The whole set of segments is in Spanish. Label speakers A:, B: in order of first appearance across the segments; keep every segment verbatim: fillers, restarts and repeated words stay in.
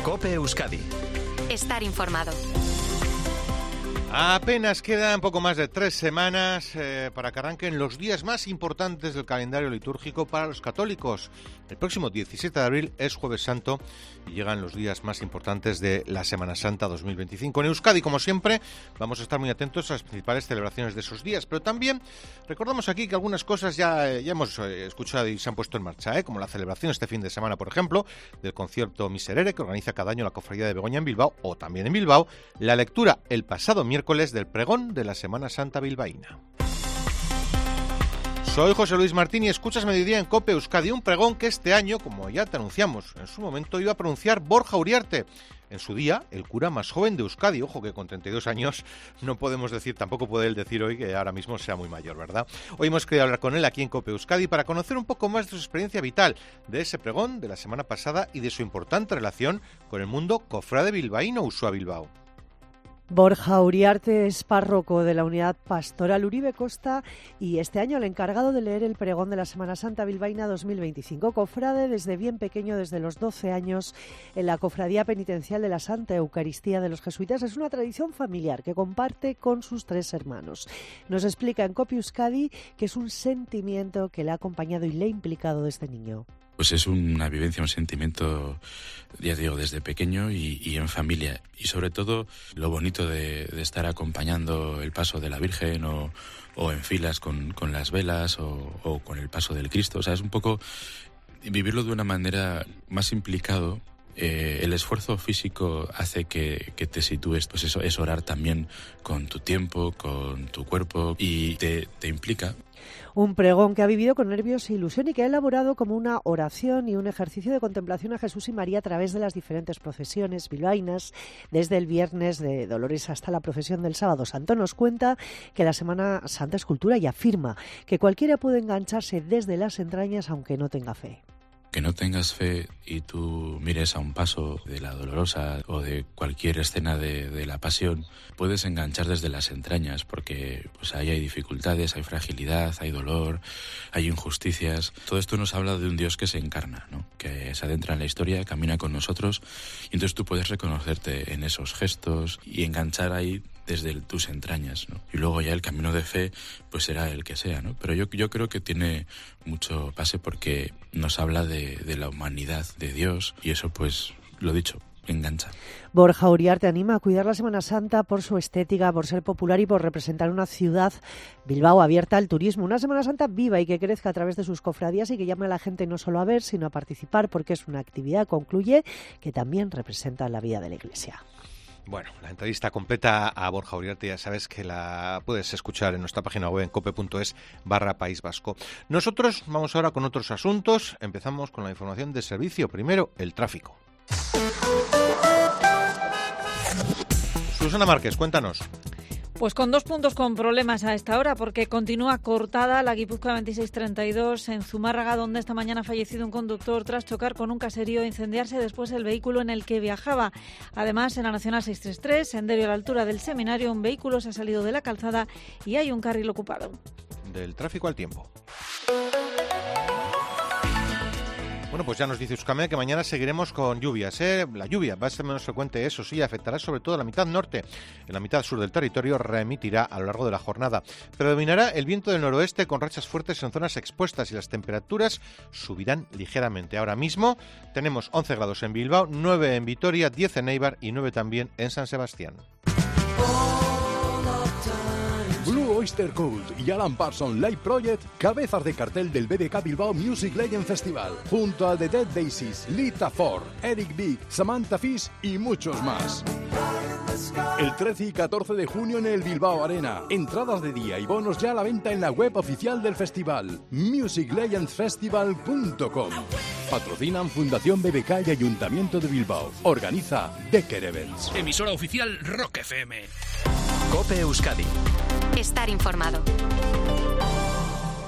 A: COPE Euskadi.
B: Estar informado.
C: Apenas quedan poco más de tres semanas eh, para que arranquen los días más importantes del calendario litúrgico para los católicos. El próximo diecisiete de abril es Jueves Santo y llegan los días más importantes de la Semana Santa dos mil veinticinco. En Euskadi, como siempre, vamos a estar muy atentos a las principales celebraciones de esos días, pero también recordamos aquí que algunas cosas ya, ya hemos escuchado y se han puesto en marcha, ¿eh? como la celebración este fin de semana, por ejemplo, del concierto Miserere, que organiza cada año la Cofradía de Begoña en Bilbao, o también en Bilbao, la lectura el pasado miércoles del pregón de la Semana Santa bilbaína. Soy José Luis Martín y escuchas Mediodía en COPE Euskadi, un pregón que este año, como ya te anunciamos en su momento, iba a pronunciar Borja Uriarte. En su día, el cura más joven de Euskadi. Ojo que con treinta y dos años no podemos decir, tampoco puede él decir hoy que ahora mismo sea muy mayor, ¿verdad? Hoy hemos querido hablar con él aquí en COPE Euskadi para conocer un poco más de su experiencia vital, de ese pregón de la semana pasada y de su importante relación con el mundo cofrade bilbaíno Uxue Bilbao.
D: Borja Uriarte es párroco de la Unidad Pastoral Uribe Costa y este año el encargado de leer el pregón de la Semana Santa bilbaína dos mil veinticinco. Cofrade desde bien pequeño, desde los doce años, en la Cofradía Penitencial de la Santa Eucaristía de los Jesuitas. Es una tradición familiar que comparte con sus tres hermanos. Nos explica en COPE Euskadi que es un sentimiento que le ha acompañado y le ha implicado desde niño.
E: Pues es una vivencia, un sentimiento, ya digo, desde pequeño y, y en familia. Y sobre todo lo bonito de, de estar acompañando el paso de la Virgen o, o en filas con, con las velas o, o con el paso del Cristo. O sea, es un poco vivirlo de una manera más implicado. Eh, el esfuerzo físico hace que, que te sitúes, pues eso es orar también con tu tiempo, con tu cuerpo y te, te implica.
D: Un pregón que ha vivido con nervios e ilusión y que ha elaborado como una oración y un ejercicio de contemplación a Jesús y María a través de las diferentes procesiones bilbaínas, desde el viernes de Dolores hasta la procesión del Sábado Santo. Nos cuenta que la Semana Santa es cultura y afirma que cualquiera puede engancharse desde las entrañas aunque no tenga fe.
E: Que no tengas fe y tú mires a un paso de la Dolorosa o de cualquier escena de, de la Pasión, puedes enganchar desde las entrañas porque pues ahí hay dificultades, hay fragilidad, hay dolor, hay injusticias. Todo esto nos habla de un Dios que se encarna, ¿no? Que se adentra en la historia, camina con nosotros y entonces tú puedes reconocerte en esos gestos y enganchar ahí desde el, tus entrañas, ¿no? Y luego ya el camino de fe pues será el que sea, ¿no? Pero yo, yo creo que tiene mucho pase porque nos habla de, de la humanidad de Dios y eso pues, lo dicho, engancha.
D: Borja Uriarte anima a cuidar la Semana Santa por su estética, por ser popular y por representar una ciudad, Bilbao, abierta al turismo. Una Semana Santa viva y que crezca a través de sus cofradías y que llame a la gente no solo a ver, sino a participar porque es una actividad, concluye, que también representa la vida de la Iglesia.
C: Bueno, la entrevista completa a Borja Uriarte ya sabes que la puedes escuchar en nuestra página web en cope.es barra País Vasco. Nosotros vamos ahora con otros asuntos. Empezamos con la información de servicio. Primero, el tráfico. Susana Márquez, cuéntanos.
F: Pues con dos puntos con problemas a esta hora, porque continúa cortada la Guipúzcoa veintiséis treinta y dos en Zumárraga, donde esta mañana ha fallecido un conductor tras chocar con un caserío e incendiarse después el vehículo en el que viajaba. Además, en la Nacional seiscientos treinta y tres, en Derio a la altura del seminario, un vehículo se ha salido de la calzada y hay un carril ocupado.
C: Del tráfico al tiempo. Bueno, pues ya nos dice Euskadi que mañana seguiremos con lluvias, ¿eh? La lluvia va a ser menos frecuente, eso sí, afectará sobre todo la mitad norte. En la mitad sur del territorio remitirá a lo largo de la jornada. Predominará el viento del noroeste con rachas fuertes en zonas expuestas y las temperaturas subirán ligeramente. Ahora mismo tenemos once grados en Bilbao, nueve en Vitoria, diez en Eibar y nueve también en San Sebastián.
G: Blue Oyster Cult y Alan Parsons Live Project, cabezas de cartel del B B K Bilbao Music Legend Festival, junto a The Dead Daisies, Lita Ford, Eric Big, Samantha Fish y muchos más. El trece y catorce de junio en el Bilbao Arena. Entradas de día y bonos ya a la venta en la web oficial del festival, music legends festival punto com. Patrocinan Fundación B B K y Ayuntamiento de Bilbao. Organiza Decker Events.
A: Emisora oficial Rock F M. COPE Euskadi.
B: Estar informado.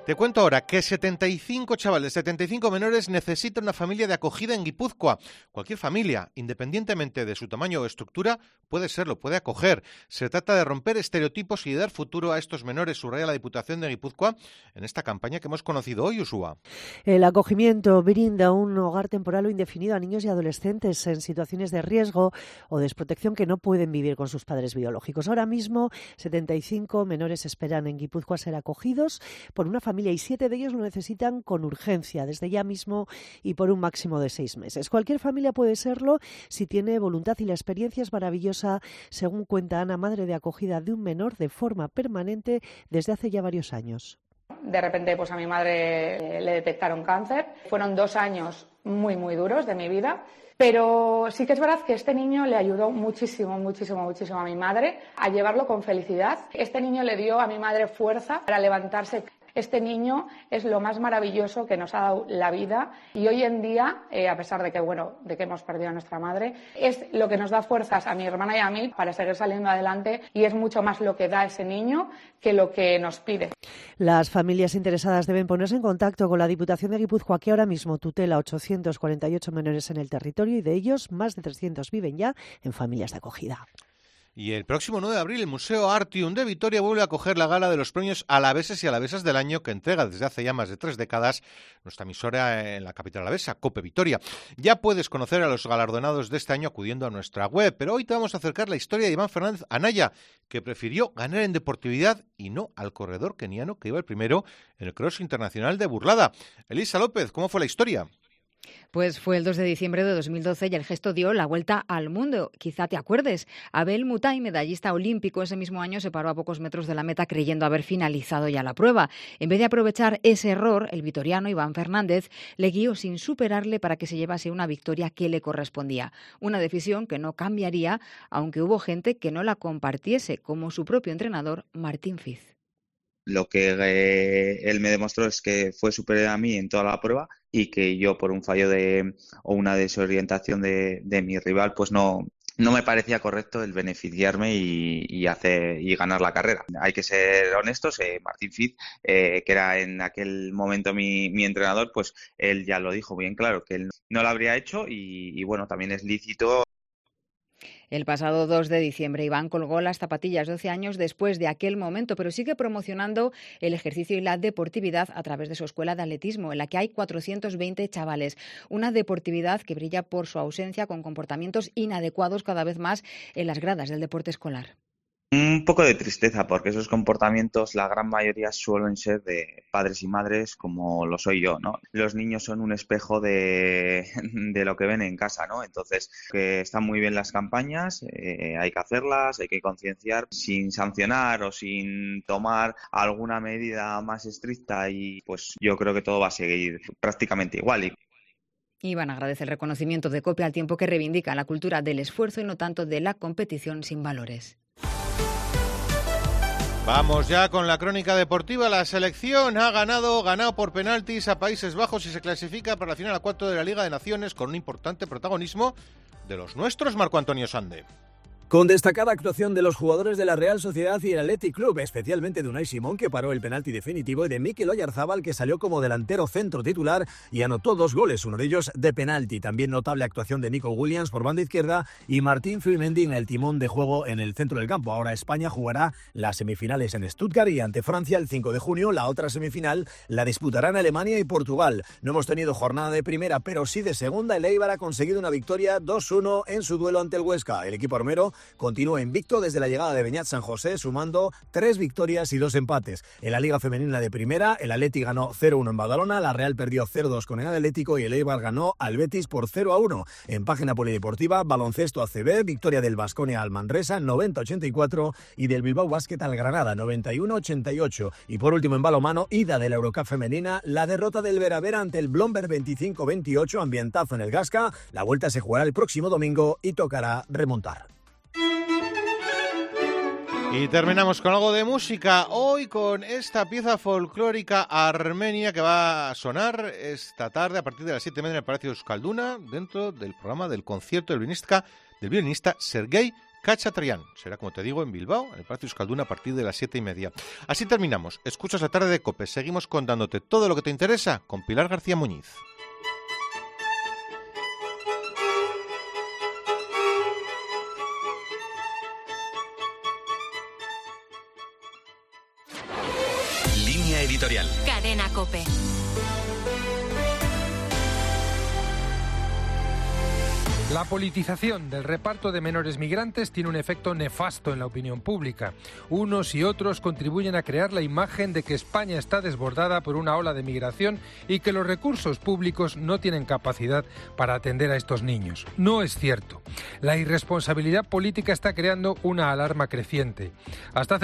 C: Te cuento ahora que setenta y cinco chavales, setenta y cinco menores necesitan una familia de acogida en Guipúzcoa. Cualquier familia, independientemente de su tamaño o estructura, puede serlo, puede acoger. Se trata de romper estereotipos y de dar futuro a estos menores, subraya la Diputación de Guipúzcoa en esta campaña que hemos conocido hoy, Ushua.
D: El acogimiento brinda un hogar temporal o indefinido a niños y adolescentes en situaciones de riesgo o desprotección que no pueden vivir con sus padres biológicos. Ahora mismo, setenta y cinco menores esperan en Guipúzcoa ser acogidos por una familia y siete de ellos lo necesitan con urgencia, desde ya mismo y por un máximo de seis meses. Cualquier familia puede serlo si tiene voluntad y la experiencia es maravillosa, según cuenta Ana, madre de acogida de un menor de forma permanente desde hace ya varios años.
H: De repente, pues a mi madre le detectaron cáncer. Fueron dos años muy, muy duros de mi vida. Pero sí que es verdad que este niño le ayudó muchísimo, muchísimo, muchísimo a mi madre a llevarlo con felicidad. Este niño le dio a mi madre fuerza para levantarse. Este niño es lo más maravilloso que nos ha dado la vida y hoy en día, eh, a pesar de que, bueno, de que hemos perdido a nuestra madre, es lo que nos da fuerzas a mi hermana y a mí para seguir saliendo adelante y es mucho más lo que da ese niño que lo que nos pide.
D: Las familias interesadas deben ponerse en contacto con la Diputación de Guipúzcoa, que ahora mismo tutela ochocientos cuarenta y ocho menores en el territorio y de ellos más de trescientos viven ya en familias de acogida.
C: Y el próximo nueve de abril el Museo Artium de Vitoria vuelve a acoger la gala de los premios alaveses y alavesas del año que entrega desde hace ya más de tres décadas nuestra emisora en la capital alavesa, COPE Vitoria. Ya puedes conocer a los galardonados de este año acudiendo a nuestra web, pero hoy te vamos a acercar la historia de Iván Fernández Anaya, que prefirió ganar en deportividad y no al corredor keniano que iba el primero en el Cross Internacional de Burlada. Elisa López, ¿cómo fue la historia?
I: Pues fue el dos de diciembre de dos mil doce y el gesto dio la vuelta al mundo. Quizá te acuerdes. Abel Mutai, medallista olímpico, ese mismo año se paró a pocos metros de la meta creyendo haber finalizado ya la prueba. En vez de aprovechar ese error, el vitoriano Iván Fernández le guió sin superarle para que se llevase una victoria que le correspondía. Una decisión que no cambiaría, aunque hubo gente que no la compartiese, como su propio entrenador Martín Fiz.
J: Lo que eh, él me demostró es que fue superior a mí en toda la prueba y que yo por un fallo de o una desorientación de, de mi rival pues no, no me parecía correcto el beneficiarme y, y hacer y ganar la carrera. Hay que ser honestos, eh, Martín Fiz, eh, que era en aquel momento mi, mi entrenador, pues él ya lo dijo bien claro, que él no lo habría hecho y, y bueno, también es lícito.
I: El pasado dos de diciembre, Iván colgó las zapatillas doce años después de aquel momento, pero sigue promocionando el ejercicio y la deportividad a través de su escuela de atletismo, en la que hay cuatrocientos veinte chavales. Una deportividad que brilla por su ausencia con comportamientos inadecuados cada vez más en las gradas del deporte escolar.
J: Un poco de tristeza, porque esos comportamientos, la gran mayoría suelen ser de padres y madres, como lo soy yo, ¿no? Los niños son un espejo de, de lo que ven en casa, ¿no? Entonces, que están muy bien las campañas, eh, hay que hacerlas, hay que concienciar, sin sancionar o sin tomar alguna medida más estricta y pues yo creo que todo va a seguir prácticamente igual. Y
I: Iván agradece el reconocimiento de COPE al tiempo que reivindica la cultura del esfuerzo y no tanto de la competición sin valores.
C: Vamos ya con la crónica deportiva. La selección ha ganado, ganado por penaltis a Países Bajos y se clasifica para la final a cuatro de la Liga de Naciones con un importante protagonismo de los nuestros, Marco Antonio Sande.
K: Con destacada actuación de los jugadores de la Real Sociedad y el Athletic Club, especialmente de Unai Simón, que paró el penalti definitivo, y de Mikel Oyarzabal, que salió como delantero centro titular y anotó dos goles, uno de ellos de penalti. También notable actuación de Nico Williams por banda izquierda y Martín Zubimendi en el timón de juego en el centro del campo. Ahora España jugará las semifinales en Stuttgart y ante Francia el cinco de junio. La otra semifinal la disputarán Alemania y Portugal. No hemos tenido jornada de primera, pero sí de segunda. El Eibar ha conseguido una victoria dos uno en su duelo ante el Huesca. El equipo armero continúa invicto desde la llegada de Beñat San José, sumando tres victorias y dos empates. En la Liga Femenina de Primera, el Atleti ganó cero uno en Badalona, la Real perdió cero dos con el Atlético y el Eibar ganó al Betis por cero a uno. En página polideportiva, baloncesto A C B, victoria del Baskonia al Manresa noventa a ochenta y cuatro y del Bilbao Basket al Granada noventa y uno a ochenta y ocho. Y por último en balonmano, ida de la Eurocup femenina, la derrota del Veravera ante el Blomberg veinticinco a veintiocho, ambientazo en el Gasca. La vuelta se jugará el próximo domingo y tocará remontar.
C: Y terminamos con algo de música, hoy con esta pieza folclórica armenia que va a sonar esta tarde a partir de las siete y media en el Palacio de Euskalduna, dentro del programa del concierto del violinista, del violinista Sergei Cachatrián. Será, como te digo, en Bilbao, en el Palacio Euskalduna, a partir de las siete y media. Así terminamos. Escuchas la tarde de COPE. Seguimos contándote todo lo que te interesa con Pilar García Muñiz.
A: Línea editorial.
B: Cadena COPE.
L: La politización del reparto de menores migrantes tiene un efecto nefasto en la opinión pública. Unos y otros contribuyen a crear la imagen de que España está desbordada por una ola de migración y que los recursos públicos no tienen capacidad para atender a estos niños. No es cierto. La irresponsabilidad política está creando una alarma creciente. Hasta hace